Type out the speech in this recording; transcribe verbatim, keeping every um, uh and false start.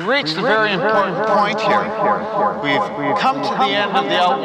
reached a very important point here. We've come to the end of the outline.